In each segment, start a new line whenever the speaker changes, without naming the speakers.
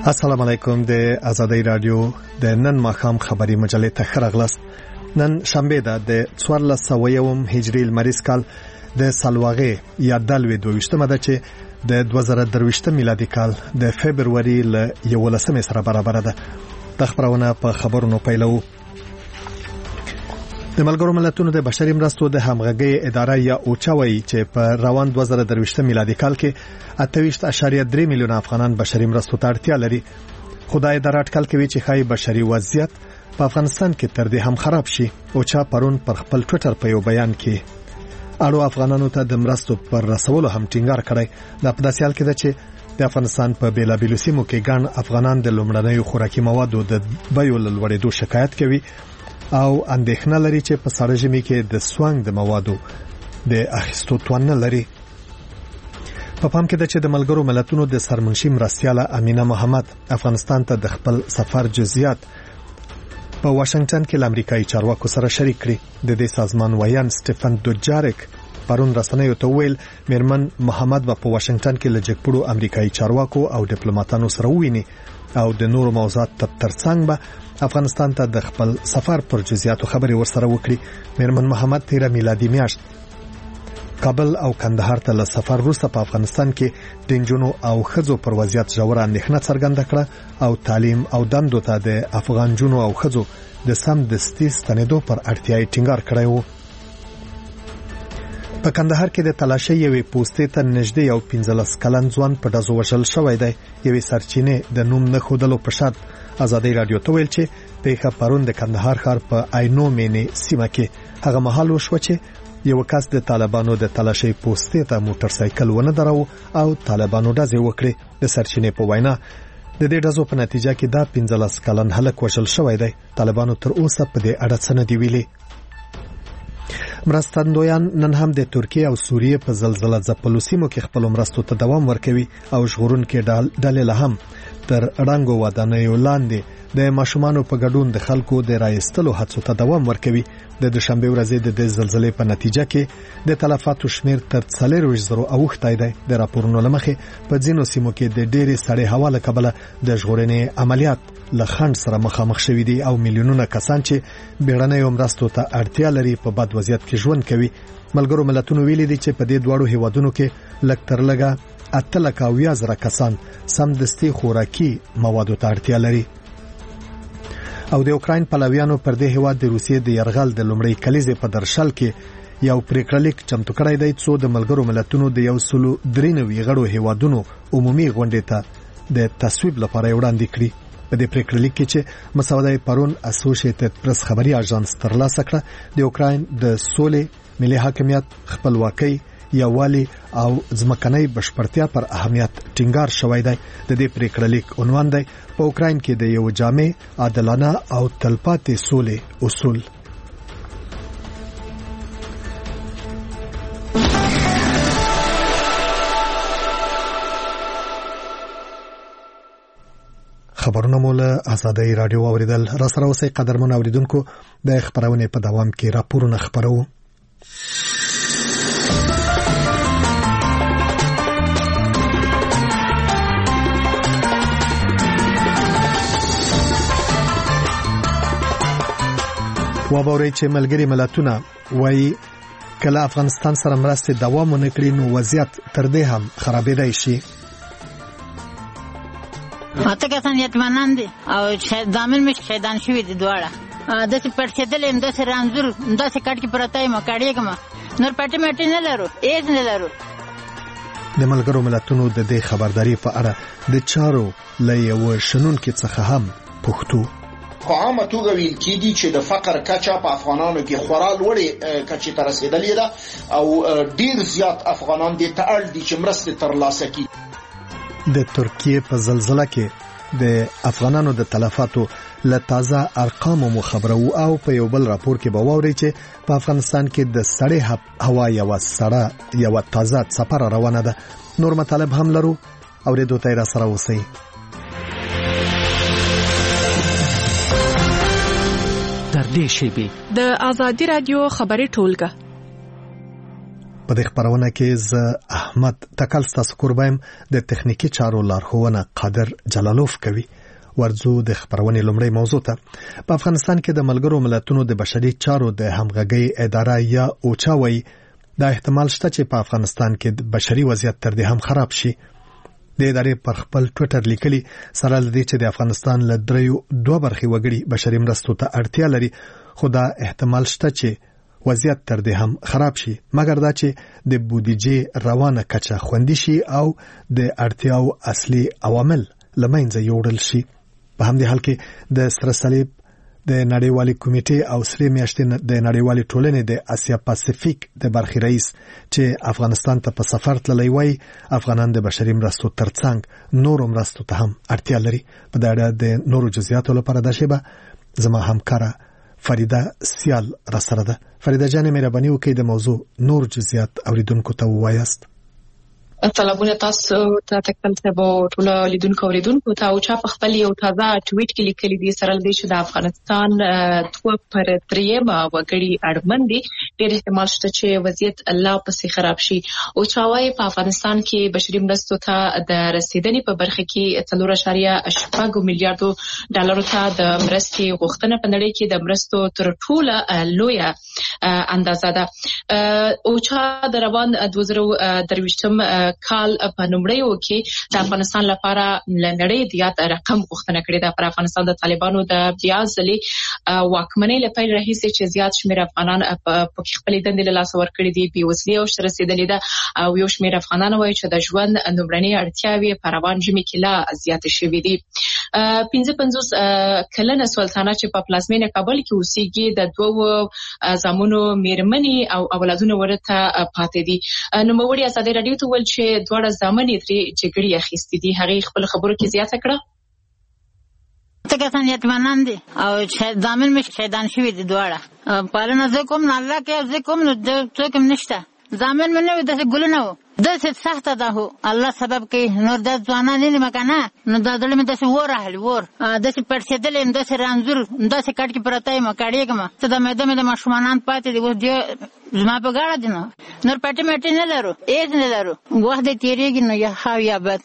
السلام علیکم. د آزادۍ رادیو د نن ماښام خبری مجلې ته ښه راغلاست. نن شنبه ده د 1401 هجری لمریز کال د سالواغې یا دلوي 22مه ده چې د 2023 میلادي کال د فبرवरी ل 11 سره برابر ده. د خبرونه په خبرونو پیلو. د ملګرو ملتونو د بشري مرستو د همغږي اداره یا اوچاوي چې په روان 2023 میلادي کال کې 28.3 میلیون افغانان بشري مرستو ته اړتیا لري. خدای د راټکل کوي چې خای بشري وضعیت په افغانستان کې تر دې هم خراب شي. اوچا پرون پر خپل ټوئیټر په یو بیان کې اړو افغانانو ته د مرستو پر رسولو هم ټینګار کړی. د پداسې حال کې ده چې د افغانستان په بیلابیلو سیمو کې ګڼ افغانان د لومړنیو خوراکي موادو د بیو لوړېدو شکایت کوي او اندېښنه لري چې په سړه ژمي کې د سوانګ د موادو د اخیستو توان نه لري. په پام کې ده چې د ملګرو ملتونو د سرمنشي مرستیاله امینه محمد افغانستان ته د خپل سفر جزئیات په واشنگټن کې امریکایي چارواکو سره شریک کړي. د دې سازمان ویان سټيفن دوجارک پرون رسنیو ته ویل میرمن محمد په واشنگټن کې لجګپړو امریکایي چارواکو او ډیپلوماټانو سره ویني او د نورو موضوعات ترڅنګ به افغانستان ته د خپل سفر پر جزئیاتو خبري ورسره وکړي. میرمن محمد 13 میلادي میاشت کابل او کندهار ته له سفر وروسته په افغانستان کې د انجونو او خځو پر وضعیت ژوره اندېښنه څرګنده کړه او تعلیم او دندو ته د افغان جنو او خځو د سم دستي ستنېدو پر اړتیا ټینګار کړی و. په کندهار کې د تلاشۍ یوې پوسټې ته نږدې یو 15 کلن ځوان په ډزو وژل شوی دی. یوې سرچینې د نوم نه ښودلو په شرط آزادۍ رادیو ته ویل چې پیښه پرون د کندهار ښار په عینو مینې سیمه کې هغه مهال وشوه چې یو کس د طالبانو د تلاشۍ پوسټې ته موټر سایکل ونه درو او طالبانو ډزې وکړې. د سرچینې په وینا د دې ډزو په نتیجه کې دا 15 کلن هلک وژل شوی دی. طالبانو تر اوسه په دې اړه څه نه دی ویلي. مرستندویان نن هم د ترکیه او سوریه په زلزلہ ځپلو سیمو کې خپل مرستو ته دوام ورکوي او ژغورونکي ډلې له هم تر رنګو ودانیو لاندې د ماشومانو په ګډون د خلکو د راایستلو هڅو ته دوام ورکوي. د دوشنبه ورځې د زلزلې په نتیجه کې د تلفاتو شمیر تر 40,000 اوښتی دی. د راپورونو لمخې په ځینو سیمو کې د ډېرې سړې هوا له کبله د ژغورنې عملیات له خنډ سره مخامخ شوي دي او میلیونونه کسان چې بیړنیو مرستو ته اړتیا لري په بد وضعیت کې ژوند کوي. ملګرو ملتونو ویلي دي چې په دې دواړو هیوادونو کې لږ تر لږه 8,000 کسان سم دستي خوراکي موادو ته اړتیا لري. او د اوکراین پلویانو پر دې هیواد د روسیې د يرغل د لومړۍ کلیزې په درشل کې یو پریکړلیک چمتو کړی دی څو د ملګرو ملتونو د 193 غړو هیوادونو عمومي غونډې ته د تصویب لپاره وړاندې کړي. په دې پریکړلیک کې چې مسوده پرون اسوسییټډ پریس خبري اژانس ترلاسه کړه د اوکراین د سولې، ملي حاکمیت، خپلواکۍ، یووالي او ځمکنۍ بشپړتیا پر اهمیت ټینګار شوی دی. د دې پریکړلیک عنوان دی په اوکراین کې د یو جامع، عادلانه او تلپاتې سولې اصول. خبرونه مو له آزادۍ رادیو اوریدل. را سره اوسئ قدرمن اوریدونکو. د خبرونه په دوام کې راپورونه خبرو. وبوري چې ملګری ملتونه وایي کله افغانستان سره مرستې دوام ونه کړي نو وضعیت تر دې هم خرابېدای شي.
اته کسان یتیمان دي او ځامن مش شهیدان شوي دي دواړه. د څه پرڅېدل هم د څه رانزور د څه کټ کې پرتای ما کاړې کما نور پټې مټې نه لرو هیڅ نه لرو.
د ملګرو ملتونو د دې خبرداري په اړه د چارو له یو شنونکو څخه هم پښتو
په عامه توګه ویل کېږي چې د فقر کچه په افغانانو کې خورا لوړې کچې ته رسېدلې ده او ډیر زیات افغانان دې ته اړ دي چې مرستې ترلاسه کړي.
د ترکیه په زلزلہ کې د افغانانو د تلفاتو له تازه ارقامو مخبرو او په یو بل راپور کې به واوري چې په افغانستان کې د سړې هوا یو تازه سفر روانه ده. نور مطالب هم لرو او ریډیو ته را سره اوسئ.
د آزادۍ رادیو خبري ټولګه
په دې خبرونه کې ز احمد تکل ستاسو قربایم د تخنیکی چارو لارښوونه قادر جلالوف کوي. ورځو د خبرونې لومړی موضوع ته. په افغانستان کې د ملګرو ملتونو د بشري چارو د همغږي اداره یا اوچا وایي دا احتمال شته چې په افغانستان کې د بشري وضعیت تر دې هم خراب شي. د ادارې پر خپل ټویټر لیکلي سره لدی چې د افغانستان له دوه برخې وګړي بشري مرستو ته اړتیا لري، خو دا احتمال شته چې وضعیت تر دې هم خراب شي، مګر دا چې د بودیجې روانه کچه خوندي شي او د اړتیاو اصلي عوامل لمنځه یوړل شي. په همدې حال کې د سره صلیب د نړیوالې کمیټې او سری میاشتې د نړیوالې ټولنې د اسیا پاسفیک د برخې رئیس چې افغانستان ته په سفر تللی وای، افغانان د بشري مرستو ترڅنګ نورو مرستو ته هم اړتیا لري. په دا اړه د نورو جزئیاتو لپاره د شیبه زما همکاره فریده سیال را سره ده. فریده جان مهرباني وکړئ د موضوع نور جزئیات اوریدونکو ته ووایاست.
طلبونه تاسو ته تکل ته به ټول لیدونکو ته او چا په خپل یو تازه ټویټ کې لیکلي دي سره لدی چې د افغانستان 2/3 وګړي اړمن دي، ډېر احتمال شته چې وضعیت الله پسې خراب شي. او چا وايي په افغانستان کې بشري مرستو ته د رسیدنې په برخه کې 4.8 میلیارډ ډالر ته د مرستې غوښتنه په نړۍ کې د مرستو تر ټوله لویه اندازه ده. او چا د روان 2023 کال په نومړیو کې د افغانستان لپاره لنړۍ د یاد رقم غوښتنه کړې ده. پر افغانستان د طالبانو د بیا ځلې واکمنۍ لپاره راهیسې چې زیات شمېر افغانان په خپل دندې له لاسه ورکړي دي، بې وسلې او شته رسیدلې ده او یو شمېر افغانان وایي چې د ژوند لومړنۍ اړتیاوې په روان ژمي کې لا زیاتې شوې دي. 55 کلنه سلطانه چې په پلازمینه کابل کې اوسېږي د دوو زامنو میرمنې او اولادونه ورته پاتې دي. نو موړي ازادي رادیو ته ول چې دواړه زامنې ترې جګړې اخیستې دي. هغې خپل خبرو کې زیاته کړه.
څنګه نیتمنان دي او زامن مې شهیدان شوي دي دواړه. پالنه زه کوم نه الله کې زه کوم نو څوک هم نشته. زامن مې نه وي داسې ګلونه وو، داسې سخته ده هو الله سبب کوي. نور دا ځوانان نه دي مکه نه، نو دا زړه مې داسې اور راغلی اور داسې پړسېدلی یم، داسې رنځور داسې کټ کې پرته یم کاړېږم. څه د معده مې د ماشومانان پاتې دي اوس زما په غاړه دي. نو نور پټې مټې نه لرو، هېڅ نه لرو، وخت دې تېرېږي نو یا ښه یا بد.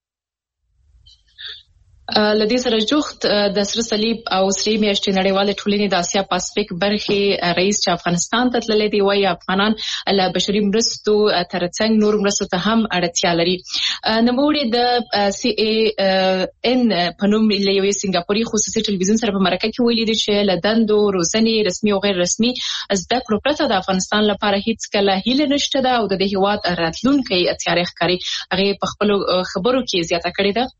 لدې سره جوخت د سره صلیب او سری میاشتې نړیوالې ټولنې د اسیا پاسفیک برخې رئیس چې افغانستان ته تللی دی وایي افغانان له بشري مرستو ترڅنګ نور مرستو ته هم اړتیا لري. نوموړي د CAN په نوم له یوې سنګاپوري خصوصي ټلویزیون سره په مرکه کې ویلي دي چې له دندو روزنې رسمي او غیر رسمي زده کړو پرته د افغانستان لپاره هیڅ کله هیله نشته ده او د دې هېواد راتلونکی تیاری ښکاري. هغې په خپلو خبرو کې زیاته کړې ده.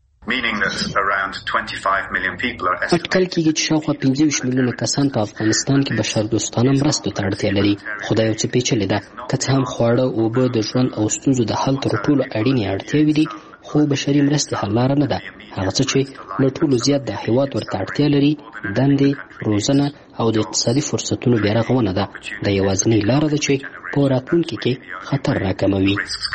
اټکل کېږي چې شاوخوا 25 میلیونه کسان په افغانستان کې بشردوستانه مرستو ته اړتیا لري. خو دا یو څه پیچلې ده. که څه هم خواړه، اوبه، د ژوند او ستونزو د حل تر ټولو اړینې اړتیاوې دي، خو بشري مرستې حل لاره نه ده. هغه څه چې له ټولو زیات د هېواد ورته اړتیا لري دندې، روزنه او د اقتصادي فرصتونو بیارغونه ده. دا یوازینۍ لاره ده چې په راتلونکي کې خطر راکموي.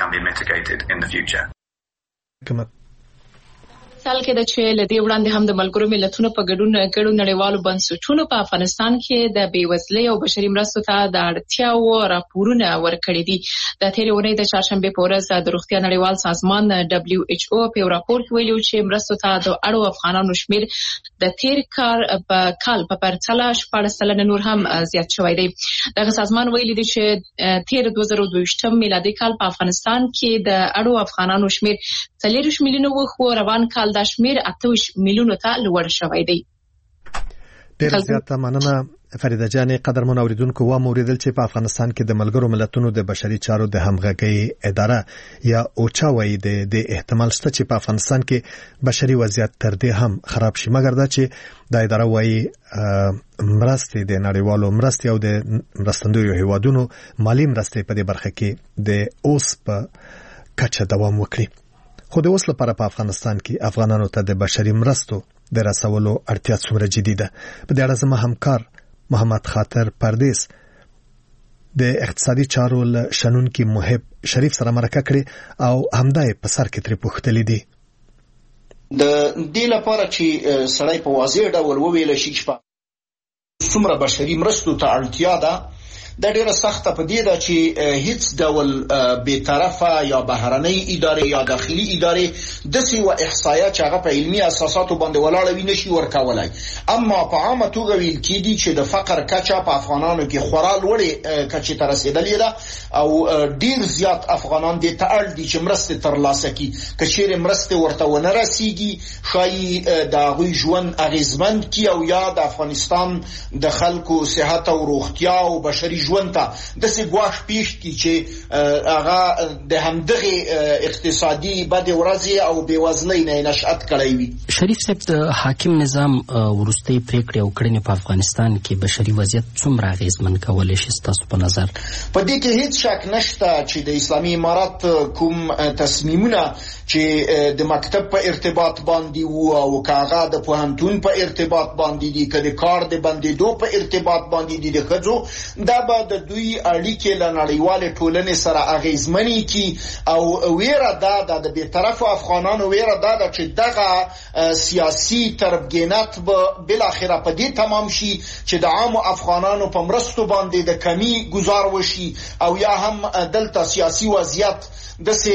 مثال کې د چې لدې وړاندې هم د ملګرو ملتونو په ګډون نړیوالو بنسټونو په افغانستان کې د بېوزلۍ او بشري مرستو ته د اړتیاو راپورونه ورکړي دي. د تېرې اونۍ د چهارشنبې په ورځ د روغتیا نړیوال سازمان WHO په یو راپور کې ویلي چې مرستو ته د اړو افغانانو شمېر د تېر کال په پرتله 14% نور هم زیات شوی دی. دغه سازمان ویلي دی چې تېر 2022 میلادي کال په افغانستان کې د اړو افغانانو شمېر 40 میلیونه و، خو روان کال دا شمېر 28 میلیونو ته لوړ شوی دی.
ډېر زیاته مننه فریده جانې. قدرمن اوریدونکو واوریدل چې په افغانستان کې د ملګرو ملتونو د بشري چارو د همغږۍ اداره یا اوچا وایي د احتمال شته چې په افغانستان کې بشري وضعیت تر دې هم خراب شي، مګر دا چې د اداره وایي مرستې د نړیوالو مرستې او د مرستندویو هیوادونو مالی مرستې په دې برخه کې د اوس په کچه دوام وکړي. خو د اوس لپاره په افغانستان کې افغانانو ته د بشري مرستو د رسولو اړتیا څومره جدي ده؟ په دې اړه زما همکار محمد خاطر پردیس د اقتصادي چارو له شنونکي محب شریف سره مرکه کړې او همدای په سر کې ترې پوښتلې دي.
د دې لپاره چې سړی په واضح ډول وویل شي چې څومره بشري مرستو ته اړتیا ده، د ډیره سخته په دې ده چې هیڅ ډول بی‌طرفه یا بهرنۍ ادارې یا داخلي ادارې داسې و احصایه چې هغه په علمي اساساتو باندې ولاړه وي نشي ورکولای. اما په عامه توګه ویل کېږي چې د فقر کچه په افغانانو کې خورا لوړې کچې ته رسېدلې ده او ډیر زیات افغانان دې ته اړ دي چې مرستې ترلاسه کړي. که چیرې مرستې ورته ونه رسیږي ښایي د هغوی ژوند اغېزمند کړي او یا د افغانستان د خلکو صحت او روغتیا او بشري ژوند ته داسې ګواښ پیښ کړي چې هغه د همدغې اقتصادي بدې ورځې او بېوزلۍ نه نشأت کړی وي.
شریف صاحب، د حاکم نظام وروستۍ پریکړې او کړنې په افغانستان کې بشري وضعیت څومره اغېزمن کولی شي ستاسو په نظر؟
په دې کې هیڅ شک نشته چې د اسلامي امارات کوم تصمیمونه چې د مکتب په ارتباط باندې وو او که هغه د پوهنتون په ارتباط باندې دي، که د کار د بندېدو په ارتباط باندې دي د ښځو، دا به د دوی اړیکې له نړیوالې ټولنې سره اغېزمنې کړي او ویره دا ده د بېطرفو افغانانو ویره دا ده چې دغه سیاسي تربګینات به بالاخره په دې تمام شي چې د عامو افغانانو په مرستو باندې د کمی گزار وشي او یا هم دلته سیاسي وضعیت داسې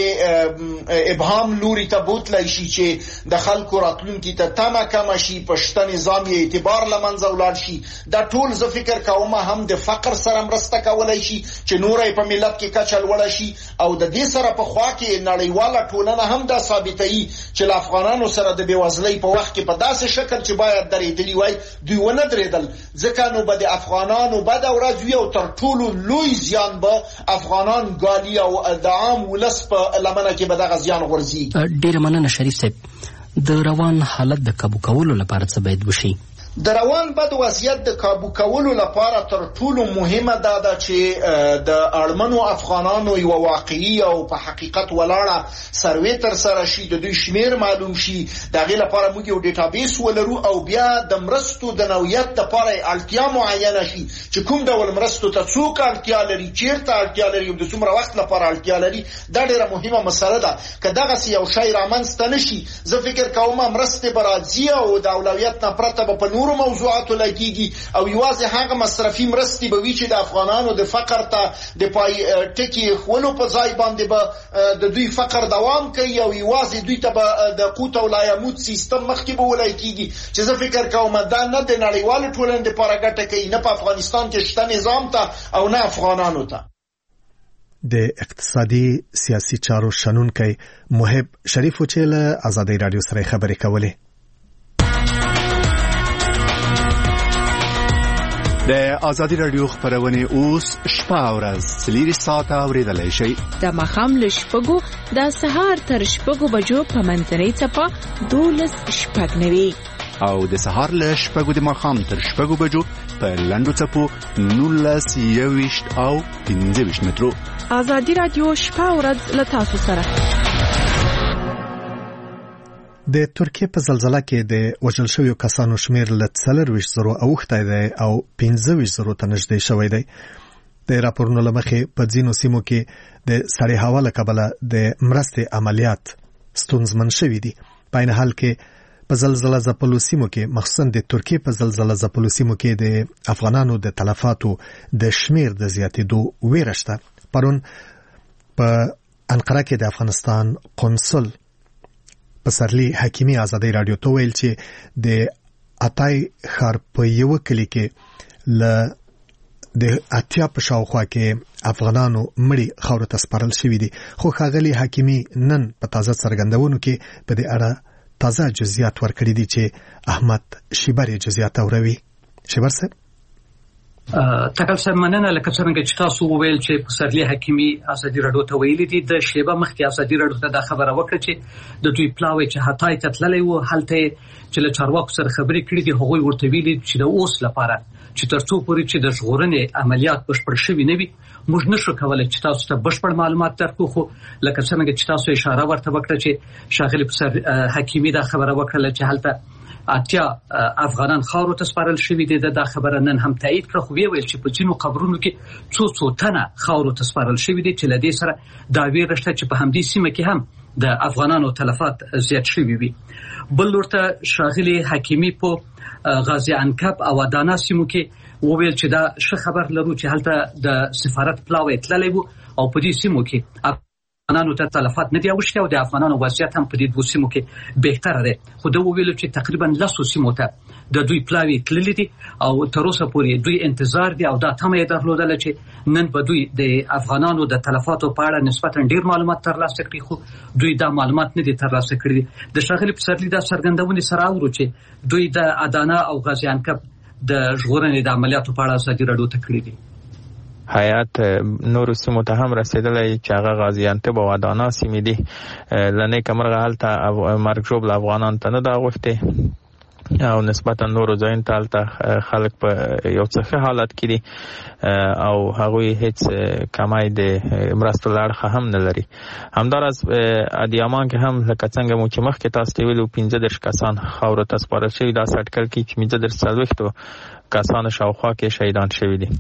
ابهام لوري ته بوتلی شي چې د خلکو راتلونکي ته تمه کمه شي، په شته نظام یې اعتبار له منځه ولاړ شي. دا ټول زه فکر کوم هم د فقر سره مرسته کولی شي چې نوره یې په ملت کې کچه لوړه شي او د دې سره په خوا کې نړیواله ټولنه هم دا ثابتوي چې له افغانانو سره د بېوزلۍ په وخت کې په داسې شکل چې باید درېدلي وای دوی ونه درېدل، ځکه نو به د افغانانو بده ورځ وي او تر ټولو لوی زیان به افغانان ګالي او د عام ولس په لمنه کې به دغه زیان غورځي.
ډېره مننه شریف صاحب. د روان حالت د کابو کولو لپاره څه باید وشي؟
د روان بد وضعیت د کابو کولو لپاره تر ټولو مهمه دا ده چې د اړمنو افغانانو یوه واقعي او په حقیقت ولاړه سروې ترسره شي، د دوی شمیر معلوم شي، د هغې لپاره موږ یو ډیټابیس ولرو او بیا د مرستو د نوعیت دپاره اړتیا معینه شي چې کوم ډول مرستو ته څوک اړتیا لري، چیرته اړتیا لري او د څومره وخت لپاره اړتیا لري. دا ډېره مهمه مسله ده. که دغسې یو شی رامنځته نه شي، زه فکر کوم مرستې به راځي او د اولویت نه پرته به په نورو موضوعاتو لګیږي او یوازې هغه مصرفي مرستې به وي چې د افغانانو د فقر ته د پای ټکي ایښولو په ځای باندې به د دوی فقر دوام کوي او یوازې دوی ته به د قوت او لایمود سیستم مخکې به ولی کېږي چې زه فکر کوم دا نه د نړیوالې ټولنې دپاره ګټه کوي، نه په افغانستان کې شته نظام ته او نه افغانانو ته.
د اقتصادي سیاسي چارو شنونکی محب شریف چې له ازادۍ راډیو سره خبرې کولې.
د ازادي راډیو خبرونه اوس شپه او ورځ 3 ساعته اوریدلای شئ.
د ماښام له 6 د سهار تر 6 بجو په منځنۍ څپه 12:09
او د سهار له 6 د ماښام تر 6 بجو په لنډو څپو 19:20 او 15 مترو.
ازادي راډیو شپه او ورځ له تاسو سره.
د ترکیه په زلزلہ کې د وژل شویو کسانو شمیر له 40,000 اوښتی دی او 15,000 ته نږدې شوی دی. د راپورونو له مخې په ځینو سیمو کې د سړې هوا له کبله د مرستې عملیات ستونزمن شوي دي. په عین حال کې په زلزلہ ځپلو سیمو کې مخصوصا د ترکیه په زلزلہ ځپلو سیمو کې د افغانانو د تلفاتو د شمیر د زیاتېدو ویره شته. پرون په انقره کې د افغانستان قونسل پسرلی حکیمی ازادۍ راډیو ته ویل چې د اتای ښار په یو کلی کې ل د اتیا په شاوخوا کې افغانانو مړي خاورو ته سپارل شوي دي. خو ښاغلي حکیمی نن په تازه څرګندونو کې په دې اړه تازه جزئیات ورکړي دي چې احمد شیبر جزئیات اوروي. شیبر صاحب
تکل صاحب مننه. لکه څنګه چې تاسو وویل چې پسرلی حکیمی ازادي راډیو ته ویلي دي، د شیبه مخکې ازادي راډیو ته دا خبره وکړه چې د دوی پلاوی چې هتای ته تللی و، هلته چې له چارواکو سره خبرې کړې دي، هغوی ورته ویلي چې د اوس لپاره چې تر څو پورې چې د ژغورنې عملیات بشپړ شوي نه وي موږ نشو کولی چې تاسو ته بشپړ معلومات درکړو. خو لکه څنګه چې تاسو اشاره ورته وکړه چې ښاغلي حکیمی دا خبره وکړه چې هلته اتیا افغانان خاورو ته سپارل شوي دي. دا خبره نن هم تایید کړه، خو ویل چې په ځینو قبرونو کې څو تنه خاورو ته سپارل شوي دي چې له دې سره دا ویره شته چې په همدې سیمه کې هم د افغانانو تلفات زیات شوي وي. بل ورته ښاغلي حکیمی په غازی عنکب او ادانا سیمو کې وویل چې دا ښه خبر لرو چې هلته د سفارت پلاوی تللی وو او په دې سیمو کې افغانانو ته تلفات نه دی اوښتي او د افغانانو وضعیت هم په دې دوه سیمو کې بهتره دی. خو ده وویل چې تقریبا 10 سیمو ته د دوی پلاوی تللی دي او تر اوسه پورې دوی انتظار دي او دا تمه یې درلودله چې نن به دوی د افغانانو د تلفاتو په اړه نسبتا ډیر معلومات ترلاسه کړي، خو دوی دا معلومات نه دي ترلاسه کړي. د ښاغلي پسرلي دا څرګندونې سره اورو چې دوی د ادانه او غازیانکب د ژغورنې د عملیاتو په اړه ازادي راډیو ته کړي دي.
هیات نور سیمو ته هم رسیدلی چې هغه غازیانتب او ادانا سیمې دي. لنې کمرغه هلته مرګ ژوبله افغانان ته نه ده غوښتې او نسبتا نورو ځایونو ته هلته خلک په یو څه ښه حالت کې دي او هغوی هیڅ کمای د مرستو له اړخه هم نه لري. همداراز ادیامان کې هم لکه څنګه مو چې مخکې تاسو ته ویلو 15 کسان خاورو ته سپارل شوي، دا اټکل کوي چې 15 کسانو شاوخوا کې شهیدان شوي دي.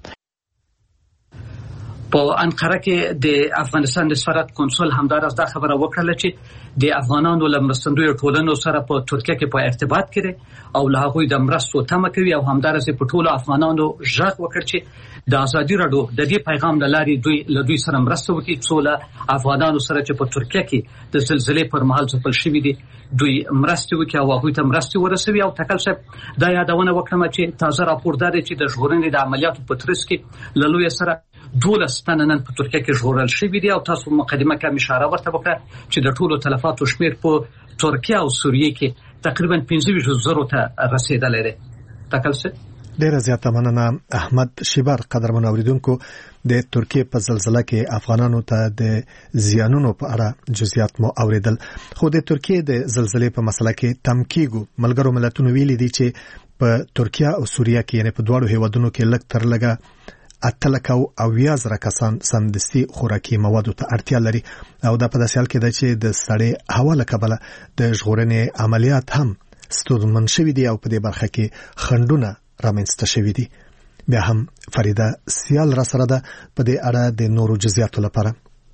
په انقره کې د افغانستان د سفارت کنسول همداراز دا خبره وکړه چې د افغانانو له مرستندویو ټولنو سره په ترکیه کې په ارتباط کې دي او له هغوی د مرستو تمه کوي او همداراز په ټولو افغانانو ژغ وکړ چې د ازادي راډیو د دې پیغام له لارې دوی سره مرسته وکړي څو له افغانانو سره چې په ترکیه کې د زلزلې پر مهال ځپل شوي دي دوی مرسته وکړي او هغوی ته مرستې ورسوي. او ټاکل صاحب دا یادونه وکړم چې تازه راپور دا دی چې د ژغورنې د عملیاتو په ترڅ کې له لویه سره 12 تنه نن په ترکیه کې ژغورل شوي دي او تاسو مقدمه کې اشاره ورته وکړه چې د ټولو تلفاتو شمیر په ترکیه او سوریه کې تقریبا 15,000 ته رسیدلی دی. ټاکل صاحب
ډیره زیاته مننه. احمد شیبر قدرمن اوریدونکو د ترکیه په زلزلہ کې افغانانو ته د زیانونو په اړه جزئیات مو اوریدل. خو د ترکیه د زلزلې په مسله کې تمکیګو ملګرو ملتونو ویلي دي چې په ترکیه او سوریه کې یعنی په دواړو هیوادونو کې لږ تر لږه 8,000 کسان سمدستي خوراکي موادو ته اړتیا لري او دا په داسې حال کې ده چې د سړې هوا له کبله د ژغورنې عملیات هم ستونزمن شوي دي او په دې برخه کې خنډونه رامنځته شوي دي. بیا هم فریده سیال را سره ده په دې اړه د نورو جزئیاتو لپاره.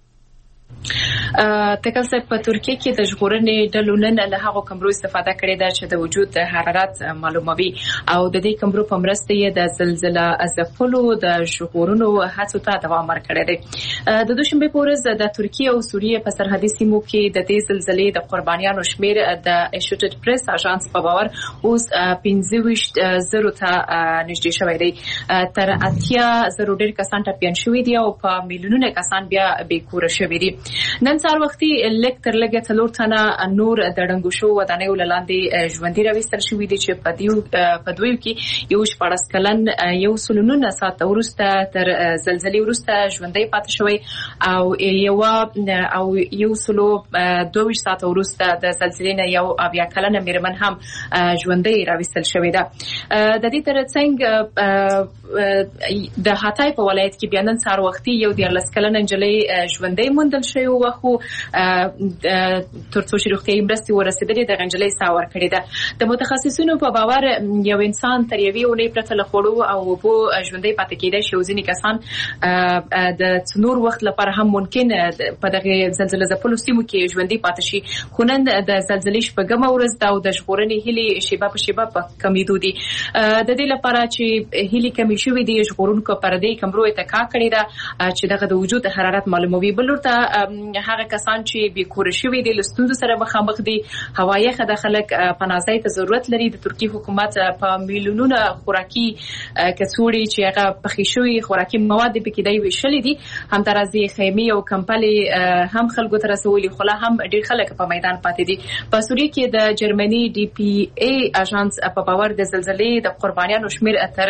تکل صاحب په ترکیه کې د ژغورنې ډلو نن له هغو کمرو استفاده کړې ده چې د وجود حرارت معلوموي او د دې کمرو په مرسته یې د زلزلہ ځپلو د ژغورنو هڅو ته دوام ورکړی دی. د دوشنبه په ورځ د ترکیه او سوریه په سرحدي سیمو کې د دې زلزلې د قربانیانو شمیر د اسوسییټډ پریس اژانس په باور اوس 15,000 ته نږدې شوی دی. تر 80,000 ډېر کسان ټپیان شوي دي او په میلیونونه کسان بیا بېکوره شوي دي. نن سهار وختي لږ تر لږه 4 تنه نور د ړنګو شو ودانیو لاندې ژوندي راوستل شوي دي چې په دوی کې یو 14 کلن یو سلونونه ساعت وروسته تر زلزلې وروسته ژوندۍ پاتې شوی او یو سلو 22 ساعت وروسته د زلزلې نه یو 20 کلنه میرمن هم ژوندۍ راوستل شوې ده. د دې ترڅنګ د هاتای په ولایت کې بیا نن سهار وختي یو 14 کلنه نجلۍ ژوندۍ موندل شوی و خو ترڅو چې روغتیايي مرستې ورسېدلې د غنجلۍ ساه ورکړې ده. د متخصصینو په باور یو انسان تر یوې اونۍ پرته له خوړو او اوبو ژوندۍ پاتې کېدای شي او ځینې کسان د څنور وخت لپاره هم ممکن په دغه زلزلې ځپلو سیمو کې ژوندۍ پاتې شي. خو نن د زلزلې شپږمه ورځ ده او د ژغورنې هیلې شیبه په شیبه په کمیدو دي. د دې لپاره چې هیلې کمې شوې دي ژغورونکو پردې کمرو اتکا کړې ده چې دغه د وجود حرارت معلوموي. بل ورته هغه کسان چې بیکوره شوي دي له ستونزو سره مخامخ دي. هوا یخه د خلک پناهځای ته ضرورت لري. د ترکیه حکومت په میلیونونه خوراکي کڅوړې چې هغه پخې شوي خوراکي مواد پکې دی ویشلې دي. همداراز خیمې او کمپلې هم خلکو ته رسولي خو لا هم ډېر خلک په میدان پاتې دي. په سوریه کې د جرمني ډي پی ای اژانس په باور د زلزلې د قربانیانو شمیر تر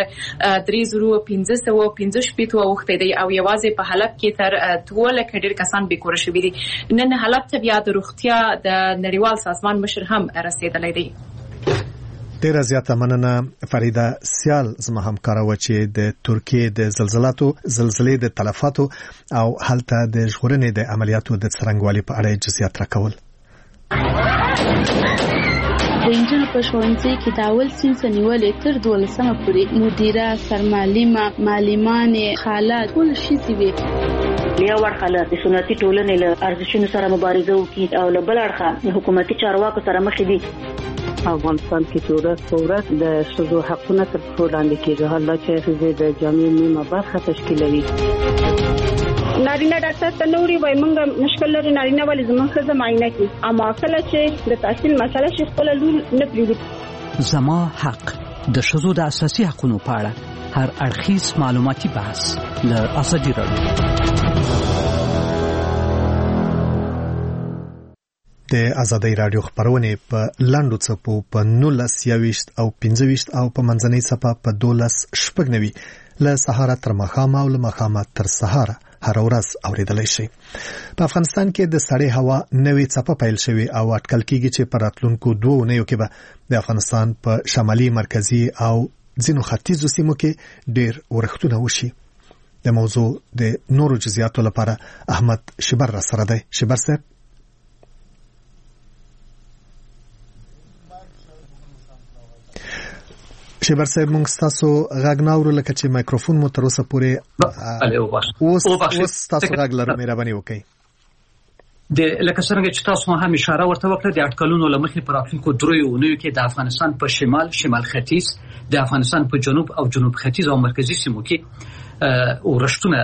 3,515 اوښتی دی او یوازې په حلب کې تر 12 ډېر کسان بیکوره شوي دي. نن حلب ته بیا د روغتیا د نړیوال سازمان مشر هم رسیدلی دی.
ډیره زیاته مننه فریده سیال زما همکاره و چې د ترکیه د زلزلې د تلفاتو او هلته د ژغورنې د عملیاتو د څرنګوالي په اړه جزئیات راکول.
د انجنونو په ښوونځي کې د اول صنف نیولې تر 12مه پورې مدیره سرمعلمه معلمانې خالات ټول شي وي.
یو ورخه د سنتي ټولنې له ارزښتونو سره مبارزه وکړي او له بل اړخه حکومتي چارواکو سره مخ دي. افغانستان کې ورځ په ورځ د ښځو حقونه تر پښو لاندې کېږي، حالا چې ښځې د جامع نیمه برخه تشکیلوي.
نارینه ډاکټر ته نوري وای مونږ مشکل لري نارینه ولې زموږ ښځه معاینه کوي، اما کله چې د تحصیل مسله شي خپل لور نه پریږدي.
زما حق د ښځو د اساسي حقوقو په اړه هر اړخیز معلوماتي بحث له ازادي راډیو.
د ازادي راډیو خبرونه په لاندو څپو په 19 او 25 او په منځنۍ څپه په 12 له سهار تر ماښام او له ماښام تر سهار هر ورځ اوریدلای شي. په افغانستان کې د سړې هوا نوې څپه پیل شوې او اټکل کېږي چې په راتلونکو 2 اونیو کې به د افغانستان په شمالي مرکزي او ځینو ختیځو سیمو کې ډېر ورښتونه وشي. د موضوع د نورو جزئیاتو لپاره احمد شبر را سره دی. شبر صاحب، شبر صاحب مونږ تاسو غږ ناورو لکه چې مایکروفون مو تر اوسه پورې اوس تاسو غږ لرو، مهرباني وکړئ.
د لکه څنګه چې تاسو هم اشاره ورته وکړه د اټکلونو لمخې پر راتلونکو 3 اونیو کې د افغانستان په شمال ختیځ، د افغانستان په جنوب او جنوب ختیځ او مرکزي سیمو کې ورښتونه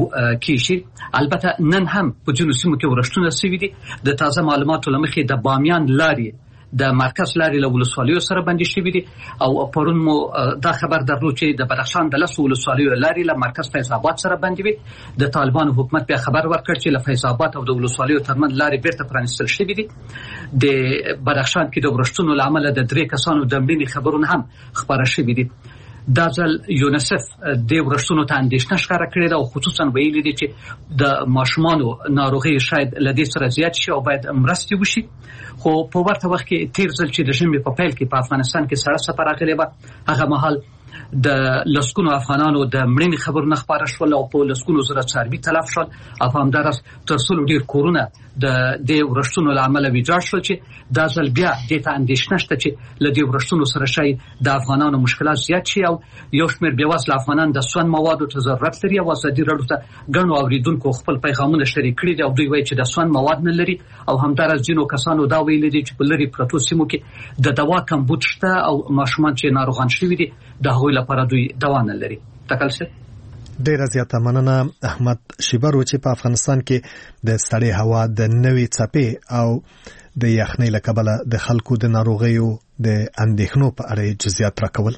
کیږي. البته نن هم په جنوب سیمو کې ورښتونه شوي دي. د تازه معلوماتو لمخې د بامیان لارې د مرکز لارې له ولسوالیو سره بندي شوي دي او پرون مو دا خبر درلود چې د بدخشان د 10 ولسوالیو لارې له مرکز فیض آباد سره بندي وي. د طالبانو حکومت بیا خبر ورکړ چې له فیض آباد او د ولسوالیو ترمنځ لارې بیرته پرانیستل شوي دي. د بدخشان کې د ورښتونو له امله د 3 کسانو د مړینې خبرونه هم خبره شوي دي. دا ځل یونیسف د ورښتونو ته اندېښنه ښکاره کړې ده او خصوصا ویلي دي چې د ماشومانو ناروغي شاید له دې سره زیات شي او باید مرستې وشي. خو په ورته وخت کې تیر ځل چې د ژمي په پیل کې په افغانستان کې سړه څپه راغلې وه، هغه مهال د لسګونو افغانانو د مړینې خبرونه خپاره شول او په لسګونو زره څاروي تلف شول او همداراز تر څلو ډېر کورونه د دې ورښتونو له امله ویجاړ شول چې دا ځل بیا دې ته اندېښنه شته چې له دې ورښتونو سره شاید د افغانانو مشکلات زیات شي او یو شمېر بېوزله افغانان د سون موادو ته ضرورت لري. او ازادي راډیو ته ګڼو اورېدونکو خپل پیغامونه شریک کړي دي او دوی وایي چې د سون مواد نه لري او همداراز ځینو کسانو دا ویلي دي چې په لرې پرتو سیمو کې د دوا کمبود شته او ماشومان چې ناروغان شوي دي د هغوی لپاره دوی دوا نه لري. تکل څه
ډیره زیاته مننه احمد شبر چې په افغانستان کې د سړې هوا د نوې څپې او د یخنۍ له کبله د خلکو د ناروغیو د اندېښنو په اړه جزئیات راکول.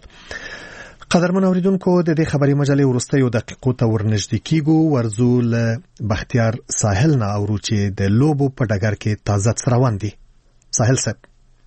قدرمن اوریدونکو د دې خبري مجلې وروستیو دقیقو ته ورنږدې کیږو. ورزو له بختیار ساحل نه اورو چې د لوبو په ډګر کې تازه روان دي. ساحل صاحب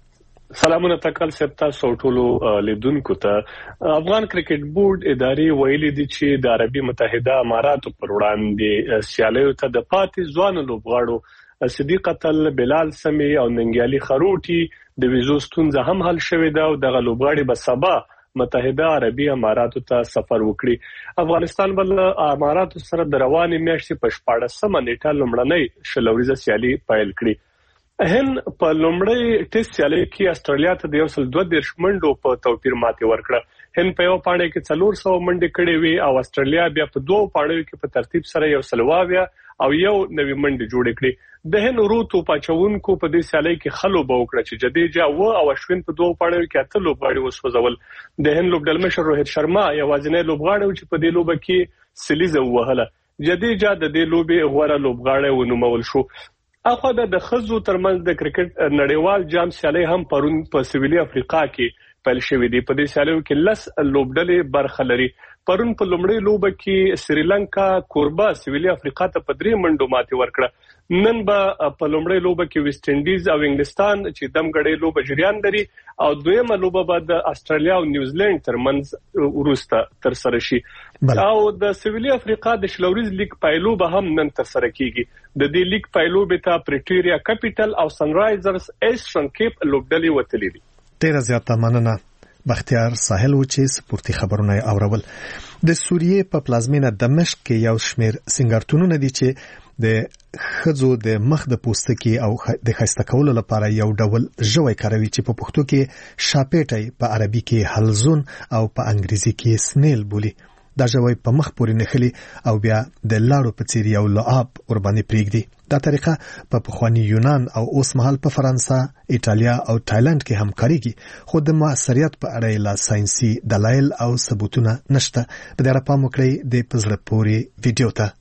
سلامونه تکل صاحب تاسو ټولو لیدونکو ته. افغان کرکټ بورډ ادارې ویلي دي چې د عربي متحده اماراتو پر وړاندې سیالیو ته د پاتې ځوانو لوبغاړو صدیق قتل، بلال سمی او ننګیالي خروټي د ویزو ستونزه هم حل شوې ده او دغه لوبغاړي به سبا متحده عربي اماراتو ته سفر وکړي. افغانستان بل اماراتو سره د روانې میاشتې په 14مه نیټه لومړنۍ شلوريزه سیالي پیل کړي. هند په لومړی ټیسټ سیالي کې استرالیا ته د 122 منډو په توپیر ماتې ورکړه. هند په یو پاڼه کې 400 منډې کړې وي او استرالیا بیا په 2 پاڼو کې په ترتیب سره 100 او یو نوې منډې جوړې کړې. د هند روتو پاچونکو په دې سیالي کې خلوبه وکړه چې جديجا او اشوین په 2 پاڼو کې 8 لوبغاړي وسوځول. د هند لوبډلمشر روهیت شرما یوازینی لوبغاړی چې په دې لوبه کې سلیزه وهله. جديجا د دې لوبې غوړه لوبغاړی ونومول شو. اخو د خزو ترمنځ د کرکټ نړیوال جام سیالي هم پرون په سویلي افریقا کې پیل شوې دي. په دې سیالیو کې 10 لوبډلې برخه لري. پرون په لومړۍ لوبه کې سریلانکا کوربا سویلي افریقا ته په 3 منډو ماتې ورکړه. نن به په لومړۍ لوبه کې ویسټ انډیز او انګلستان چې دمګړې لوبه جریان لري او دویمه لوبه به د استرالیا او نیوزیلند ترمنځ وروسته تر سره شي. او د سویلي افریقا د شلوریز لیګ پایلو به هم نن تر سره کیږي. د دې لیګ پایلو به ته پریټوریا کیپټل او سنرایزرز ایسټرن کیپ لوبډلې وتلې دي.
ډیره زیاته مننه بختیار ساحل چې سپورتي خبرونه اورول. د سوریې په پلازمینه دمشق کې یو شمېر سنگارتونونه دي چې د خزو د مخ د پوستکي او د خسته کولو لپاره یو ډول ژوي کاروي چې په پښتو کې شاپېټي، په عربي کې حلزون او په انګریزي کې سنیل بولي. دا ژوی په مخ پورې نښلي او بیا د لاړو په څیر یو لعاب ورباندې پرېږدي. دا طریقه په پخواني یونان او اوس مهال په فرانسه، ایټالیا او تایلند کې هم کاریږي، خو د موثریت په اړه لا ساينسي دلایل او ثبوتونه نشته. په دې اړه پام وکړئ د پزړه پورې ویډیو ته.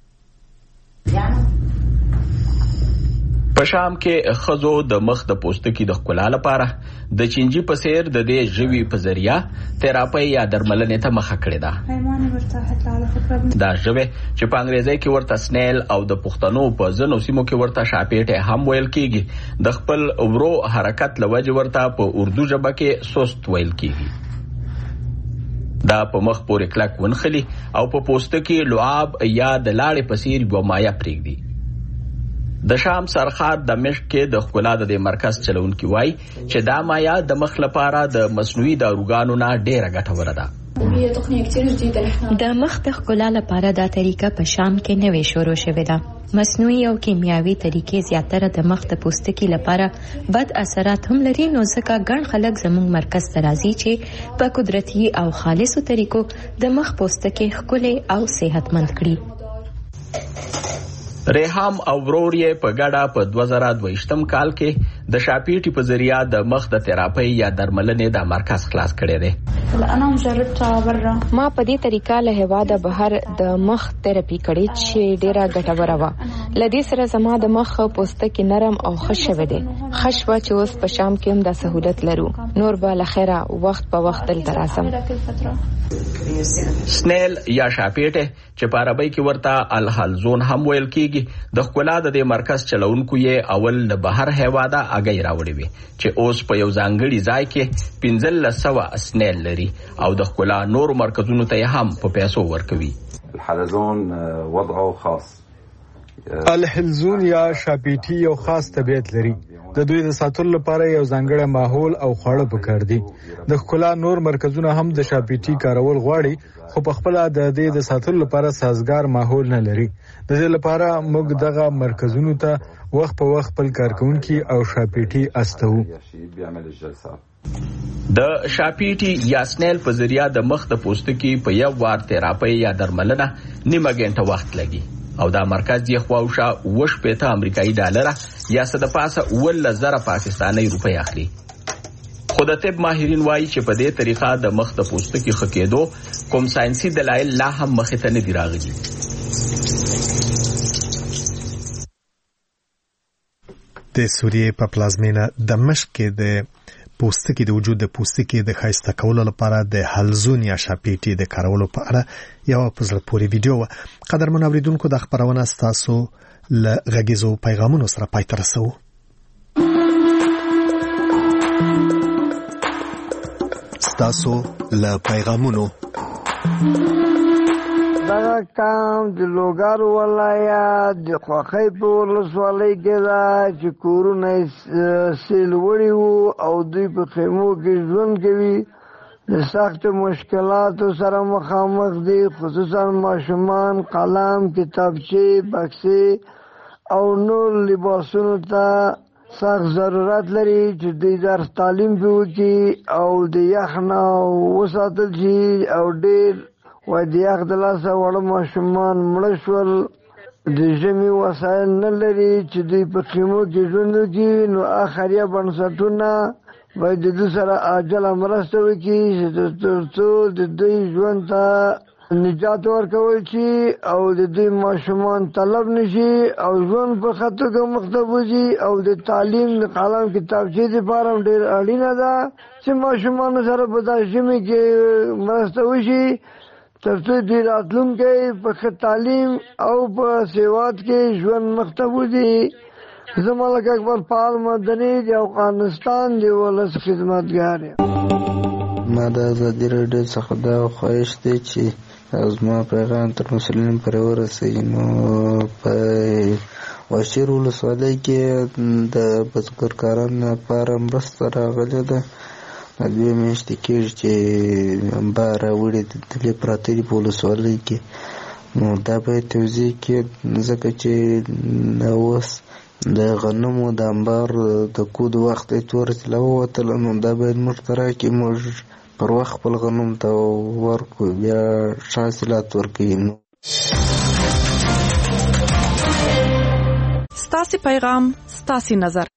په شام کې خزو د مخ د پوستکي د ښکلا لپاره د چینجی په څیر د دې ژوي په ذریعہ تراپي یا درملنې ته مخه کړې ده. دا ژوي چې په انګریزي کې ورته سنیل او د پښتنو په ځینو سیمو کې ورته شاپېټه هم ویل کیږي، د خپل ورو حرکت لوجه ورته په اردو ژبه کې سست ویل کیږي. دا په مخ پورې کلک ونخلي او په پوستکي لعاب یا د لاړې په څیر یو مایع پرېږدي. د شام سرخات د مشک کې د ښکلا د مرکز چلونکي وای چې دا مایع د مخ لپاره د مصنوعي داروګانو نه ډیره ګټوره ده.
د مخ د ښکلا لپاره دا طریقه په شام کې نوې شروع شوې ده. مصنوعي او کیمیاوي طریقې زیاتره د مخ د پوستکي لپاره بد اثرات هم لري، نو ځکه ګڼ خلک زموږ مرکز ته راځي چې په قدرتي او خالصو طریقو د مخ پوستکي ښکلي او صحتمند کړي.
ریحام او ورور یې په ګډه په 2022 کال کې د شاپېټي په ذریعہ د مخ د تراپي یا درملنې د مرکز خلاص کړی دی.
ما په دې طریقه له هواده بهر د مخ تراپي کړې چې ډیره ګټوره وه. لدې سره زما د مخ پوستکي نرم او ښه شوی دی. ښه شوه چې اوس په شام کې هم دا سهولت لرو. نور به له خیره وخت په وخت دلته راځم.
سنیل یا شاپېټه چې په عربی کې ورته الحلزون هم ویل کیږي، د ښکلا د مرکز چلونکو یې اول له بهر هواده اگې راوړې وي چې اوس په یو ځانګړي ځای کې 1500 سنیل لري او د ښکلا نور مرکزونو ته هم په پیسو ورکوي.
الحلزون وضعه خاص.
الحلزون یا شاپېټي یو خاص طبیعت لري. د دوی د ساتلو لپاره یو ځانګړی ماحول او خواړه پکار دي. د ښکلا نور مرکزونه هم د شاپېټي کارول غواړي، خو په خپل د دې د ساتلو لپاره سازگار ماحول نه لري. د دې لپاره موږ دغه مرکزونو ته وخت په وخت خپل کارکونکي او شاپېټي استو.
د شاپېټي یا سنیل په ذریعہ د مخ د پوستکي په یو وار تراپي یا درملنه نیمه غنټه وخت لګي او دا مرکز یې خواوشا 80 امریکایي ډالر یا څه د پاسه 1000 پاکستاني روپۍ اخلي. خو د طب ماهرین وایي چې په دې طریقه د مخ د پوستکي ښه کېدو کوم ساينسي دلایل لا هم مخې ته نه دي راغلي.
د سوریې په پلازمینه دمشق کې د پوستکي د وجود د پوستکي د ښایسته کولو لپاره د حلزون یا شاپېټي د کارولو په اړه یو په زړه پورې ویډیو و. قدرمن اوریدونکو د خبرونه ستاسو له غږیزو پیغامونو سره پای ته رسوو. ستاسو له پیغامونو
دا کام د لوګر ولایت د خوخۍ په ولسوالۍ کې دا چې کورونه سیل وړي وو او دوی په خیمو کې ژوند کوي، د سخت مشکلاتو سره مخامخ دي، خصوصا ماشومان قلم، کتابچې، بکسې او نور لباسونو ته سخت ضرورت لري چې دوی درس تعلیم وکړي او د یخ نه وساتل شي او ډېر وای د یخ د لاسه وړه ماشومان مړه شول، د ژمي وسایل نه لري چې دوی په خیمو کې ژوند وکړي، نو اخریه بنسټونه باید د دوی سره عاجله مرسته وکړي تر څو د دوی ژوند ته نجات ورکول شي او د دوی ماشومان طلب نشي او ژوند په ښه توګه مخته وځي او د تعلیم د قلم کتابچې دپاره هم ډېر اړینه ده چې ماشومانو سره په دا ژمي کې مرسته وشي تر څو دوی راتلونکی په ښه تعلیم او په سواد کې ژوند مخته وځي. زه ملک اکبر پال مدني د افغانستان د ولس خدمتګار یم.
ما د ازادي راډیو څخه دا خواهش دی چې زما پیغام تر مسؤلینو پورې ورسوي. نو په واشیر ولسوالۍ کې د بزګرکارانو لپاره مرسته راغلې ده. دوه میاشتې کېږي چې انبار راوړي دلې پراته دي په ولسوالۍ کې. نو دا باید توضیح کړي ځکه چې اوس د غنمو د انبار د کود وخت یې ورته راووتله، نو دا باید موږ ته راکړي، موږ پر وخت خپل غنم ته ورکو بیا حاصلات ورکوي.
ستاسو پیغام ستاسو نظر